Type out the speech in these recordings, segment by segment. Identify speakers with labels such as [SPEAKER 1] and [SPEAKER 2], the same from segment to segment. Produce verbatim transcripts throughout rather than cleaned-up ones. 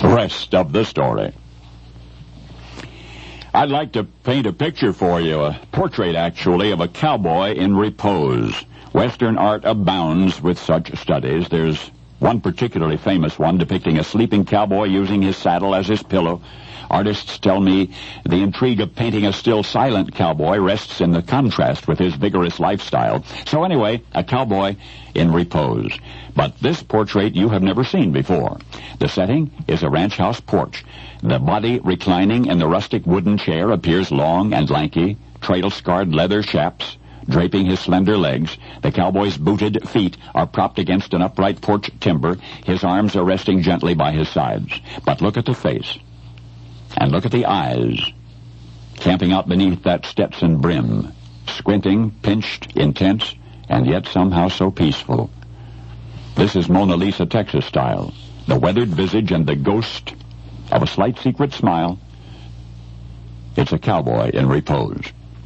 [SPEAKER 1] Rest of the story. I'd like to paint a picture for you, a portrait, actually, of a cowboy in repose. Western art abounds with such studies. There's one particularly famous one depicting a sleeping cowboy using his saddle as his pillow. Artists tell me the intrigue of painting a still silent cowboy rests in the contrast with his vigorous lifestyle. So anyway, a cowboy in repose. But this portrait you have never seen before. The setting is a ranch house porch. The body reclining in the rustic wooden chair appears long and lanky, trail-scarred leather chaps draping his slender legs. The cowboy's booted feet are propped against an upright porch timber. His arms are resting gently by his sides. But look at the face. And look at the eyes, camping out beneath that Stetson brim, squinting, pinched, intense, and yet somehow so peaceful. This is Mona Lisa, Texas style. The weathered visage and the ghost of a slight secret smile. It's a cowboy in repose.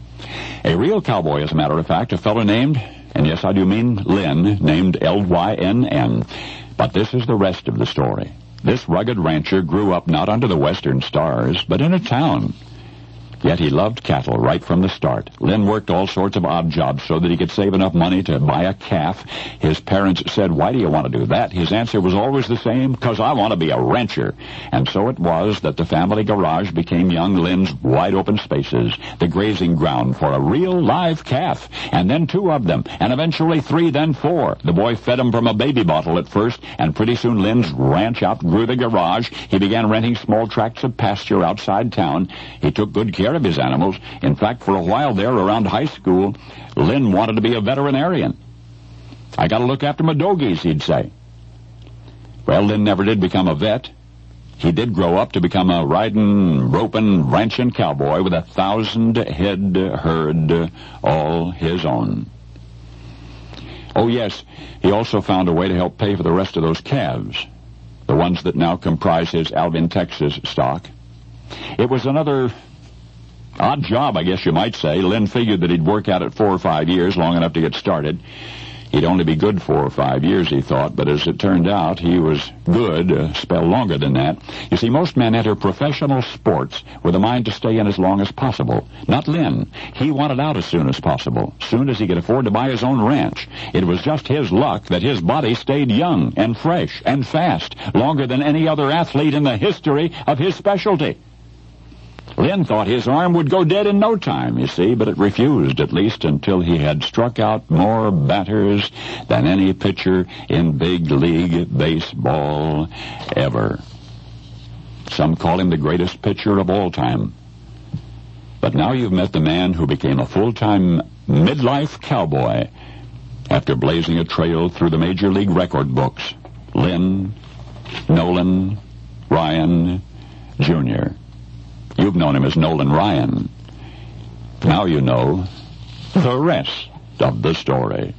[SPEAKER 1] A real cowboy, as a matter of fact, a fellow named, and yes, I do mean Lynn, named L Y N N. But this is the rest of the story. This rugged rancher grew up not under the western stars, but in a town. Yet he loved cattle right from the start. Lynn worked all sorts of odd jobs so that he could save enough money to buy a calf. His parents said, "Why do you want to do that?" His answer was always the same, "'Cause I want to be a rancher." And so it was that the family garage became young Lynn's wide-open spaces, the grazing ground for a real live calf, and then two of them, and eventually three, then four. The boy fed them from a baby bottle at first, and pretty soon Lynn's ranch outgrew the garage. He began renting small tracts of pasture outside town. He took good care of his animals. In fact, for a while there, around high school, Lynn wanted to be a veterinarian. "I got to look after my doggies," he'd say. Well, Lynn never did become a vet. He did grow up to become a riding, roping, ranching cowboy with a thousand-head herd all his own. Oh, yes, he also found a way to help pay for the rest of those calves, the ones that now comprise his Alvin, Texas stock. It was another odd job, I guess you might say. Lynn figured that he'd work at it four or five years, long enough to get started. He'd only be good four or five years, he thought, but as it turned out, he was good a spell longer than that. You see, most men enter professional sports with a mind to stay in as long as possible. Not Lynn. He wanted out as soon as possible, soon as he could afford to buy his own ranch. It was just his luck that his body stayed young and fresh and fast, longer than any other athlete in the history of his specialty. Lynn thought his arm would go dead in no time, you see, but it refused, at least until he had struck out more batters than any pitcher in big league baseball ever. Some call him the greatest pitcher of all time. But now you've met the man who became a full-time midlife cowboy after blazing a trail through the Major League record books. Lynn Nolan Ryan, Junior You've known him as Nolan Ryan. Now you know the rest of the story.